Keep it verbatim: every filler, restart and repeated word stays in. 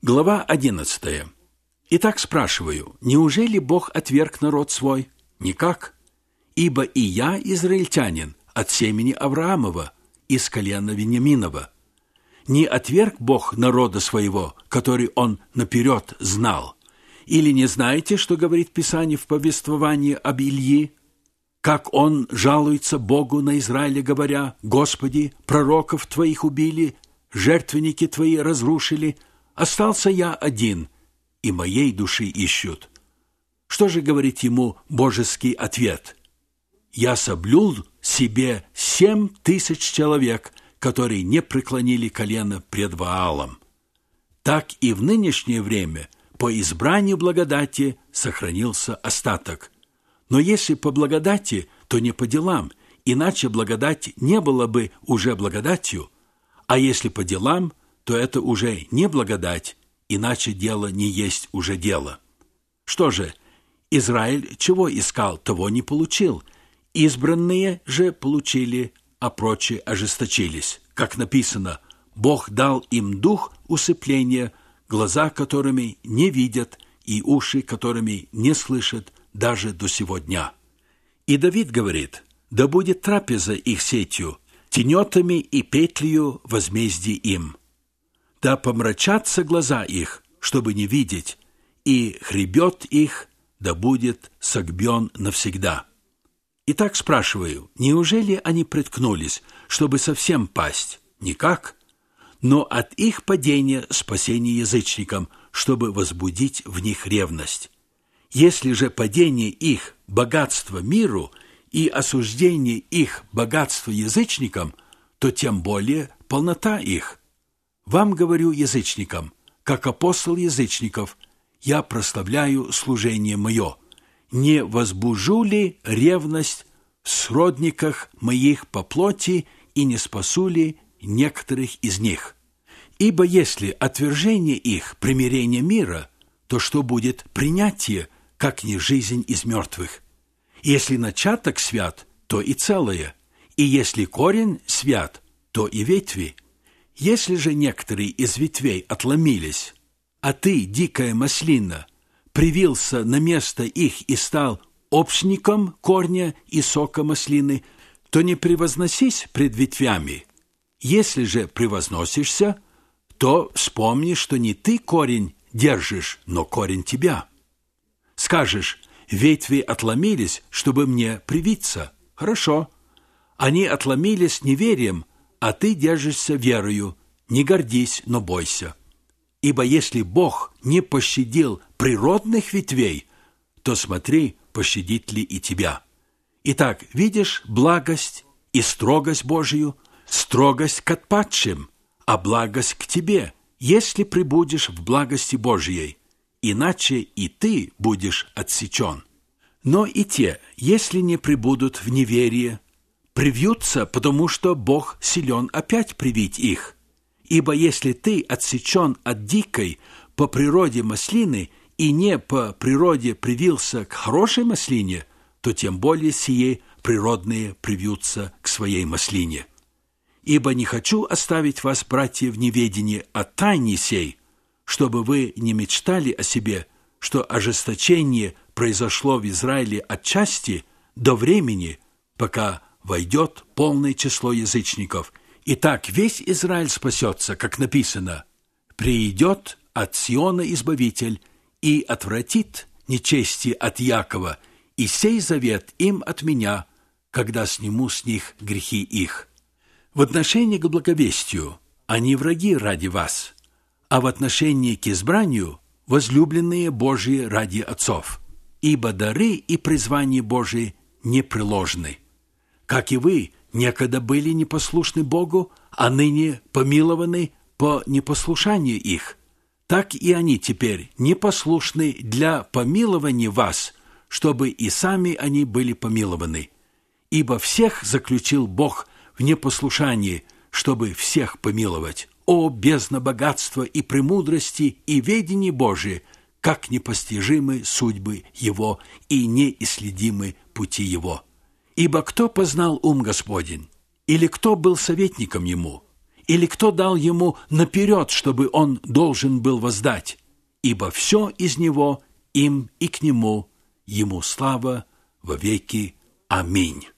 Глава одиннадцатая. Итак, спрашиваю, неужели Бог отверг народ свой? Никак. Ибо и я израильтянин от семени Авраамова, из колена Вениаминова. Не отверг Бог народа своего, который он наперед знал? Или не знаете, что говорит Писание в повествовании об Ильи? Как он жалуется Богу на Израиле, говоря: «Господи, пророков Твоих убили, жертвенники Твои разрушили, остался я один, и моей души ищут». Что же говорит ему божеский ответ? «Я соблюл себе семь тысяч человек, которые не преклонили колено пред Ваалом». Так и в нынешнее время по избранию благодати сохранился остаток. Но если по благодати, то не по делам, иначе благодать не была бы уже благодатью, а если по делам, то это уже не благодать, иначе дело не есть уже дело. Что же, Израиль чего искал, того не получил. Избранные же получили, а прочие ожесточились. Как написано: «Бог дал им дух усыпления, глаза которыми не видят и уши которыми не слышат даже до сего дня». И Давид говорит: «Да будет трапеза их сетью, тенетами и петлею возмездие им. Да помрачатся глаза их, чтобы не видеть, и хребет их да будет согбен навсегда». Итак, спрашиваю, неужели они приткнулись, чтобы совсем пасть? Никак. Но от их падения спасение язычникам, чтобы возбудить в них ревность. Если же падение их богатства миру и осуждение их богатства язычникам, то тем более полнота их. Вам говорю, язычникам, как апостол язычников, я прославляю служение мое. Не возбужу ли ревность в сродниках моих по плоти и не спасу ли некоторых из них? Ибо если отвержение их примирение мира, то что будет принятие, как не жизнь из мертвых? Если начаток свят, то и целое, и если корень свят, то и ветви. Если же некоторые из ветвей отломились, а ты, дикая маслина, привился на место их и стал общником корня и сока маслины, то не превозносись пред ветвями. Если же превозносишься, то вспомни, что не ты корень держишь, но корень тебя. Скажешь: ветви отломились, чтобы мне привиться. Хорошо. Они отломились неверием, а ты держишься верою. Не гордись, но бойся. Ибо если Бог не пощадил природных ветвей, то смотри, пощадит ли и тебя. Итак, видишь благость и строгость Божию, строгость к отпадшим, а благость к тебе, если пребудешь в благости Божией, иначе и ты будешь отсечен. Но и те, если не пребудут в неверии, привьются, потому что Бог силен опять привить их. Ибо если ты отсечен от дикой по природе маслины и не по природе привился к хорошей маслине, то тем более сие природные привьются к своей маслине. Ибо не хочу оставить вас, братья, в неведении о тайне сей, чтобы вы не мечтали о себе, что ожесточение произошло в Израиле отчасти до времени, пока войдет полное число язычников. Итак, весь Израиль спасется, как написано: «Приидет от Сиона Избавитель и отвратит нечестие от Якова, и сей завет им от меня, когда сниму с них грехи их». В отношении к благовестию они враги ради вас, а в отношении к избранию возлюбленные Божьи ради отцов, ибо дары и призвания Божии непреложны. Как и вы некогда были непослушны Богу, а ныне помилованы по непослушанию их, так и они теперь непослушны для помилования вас, чтобы и сами они были помилованы. Ибо всех заключил Бог в непослушании, чтобы всех помиловать. О, бездна богатства и премудрости и ведения Божие, как непостижимы судьбы Его и неисследимы пути Его! Ибо кто познал ум Господень? Или кто был советником Ему? Или кто дал ему наперед, чтобы он должен был воздать? Ибо все из него, им и к нему, ему слава во веки. Аминь.